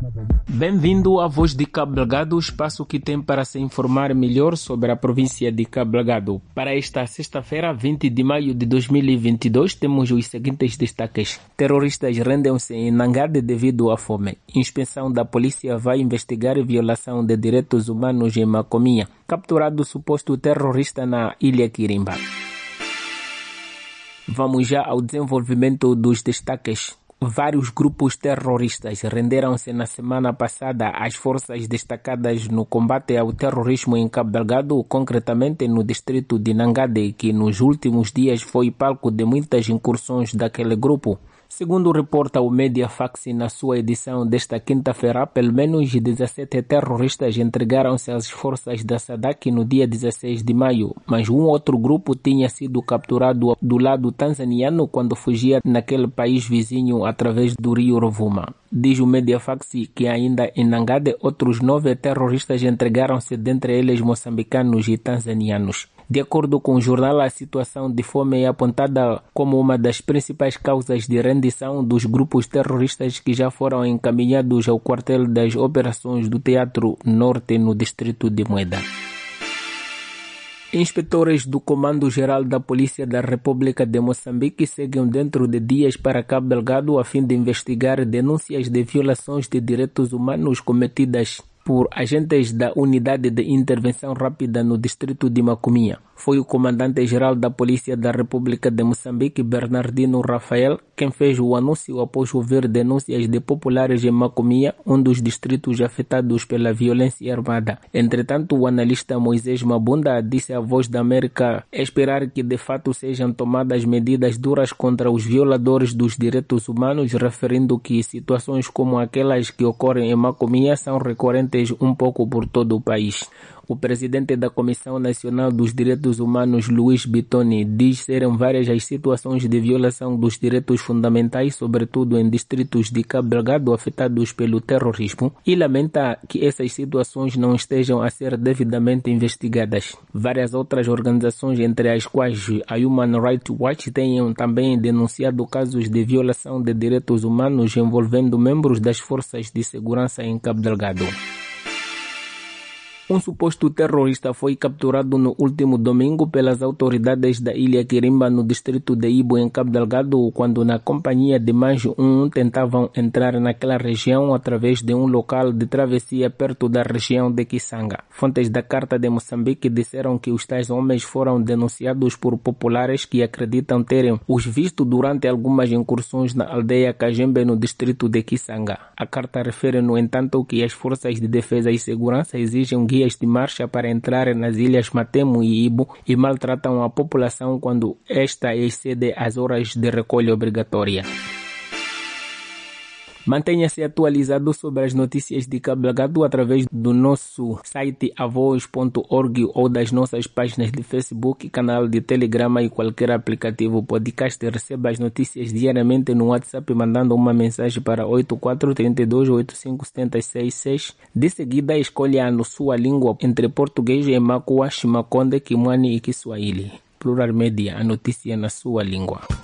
Bem-vindo à Voz de Cabo Delgado, o espaço que tem para se informar melhor sobre a província de Cabo Delgado. Para esta sexta-feira, 20 de maio de 2022, temos os seguintes destaques. Terroristas rendem-se em Nangade devido à fome. Inspeção da polícia vai investigar violação de direitos humanos em Macominha. Capturado suposto terrorista na Ilha Quirimba. Vamos já ao desenvolvimento dos destaques. Vários grupos terroristas renderam-se na semana passada às forças destacadas no combate ao terrorismo em Cabo Delgado, concretamente no distrito de Nangade, que nos últimos dias foi palco de muitas incursões daquele grupo. Segundo reporta o Mediafax na sua edição desta quinta-feira, pelo menos 17 terroristas entregaram-se às forças da SADC no dia 16 de maio, mas um outro grupo tinha sido capturado do lado tanzaniano quando fugia naquele país vizinho através do rio Rovuma. Diz o Mediafax que ainda em Nangade outros 9 terroristas entregaram-se, dentre eles moçambicanos e tanzanianos. De acordo com o jornal, a situação de fome é apontada como uma das principais causas de rendição dos grupos terroristas que já foram encaminhados ao quartel das operações do Teatro Norte no distrito de Moeda. Inspetores do Comando-Geral da Polícia da República de Moçambique seguem dentro de dias para Cabo Delgado a fim de investigar denúncias de violações de direitos humanos cometidas por agentes da Unidade de Intervenção Rápida no distrito de Macominha. Foi o comandante-geral da Polícia da República de Moçambique, Bernardino Rafael, quem fez o anúncio após ouvir denúncias de populares em Macominha, um dos distritos afetados pela violência armada. Entretanto, o analista Moisés Mabunda disse à Voz da América esperar que de fato sejam tomadas medidas duras contra os violadores dos direitos humanos, referindo que situações como aquelas que ocorrem em Macominha são recorrentes um pouco por todo o país. O presidente da Comissão Nacional dos Direitos Humanos, Luís Bitoni, diz serem várias as situações de violação dos direitos fundamentais, sobretudo em distritos de Cabo Delgado afetados pelo terrorismo, e lamenta que essas situações não estejam a ser devidamente investigadas. Várias outras organizações, entre as quais a Human Rights Watch, têm também denunciado casos de violação de direitos humanos envolvendo membros das forças de segurança em Cabo Delgado. Um suposto terrorista foi capturado no último domingo pelas autoridades da Ilha Quirimba, no distrito de Ibo, em Cabo Delgado, quando na companhia de mais um tentavam entrar naquela região através de um local de travessia perto da região de Kisanga. Fontes da Carta de Moçambique disseram que os tais homens foram denunciados por populares que acreditam terem os visto durante algumas incursões na aldeia Cajembe, no distrito de Kisanga. A carta refere, no entanto, que as forças de defesa e segurança exigem guias de marcha para entrar nas ilhas Matemo e Ibo e maltratam a população quando esta excede as horas de recolha obrigatória. Mantenha-se atualizado sobre as notícias de Cabo Delgado através do nosso site avoz.org ou das nossas páginas de Facebook, canal de Telegrama e qualquer aplicativo podcast. Receba as notícias diariamente no WhatsApp mandando uma mensagem para 8432857666. De seguida, escolha a sua língua entre português e Makua, Shimakonde, Kimwani e Kiswahili. Plural Media, a notícia na sua língua.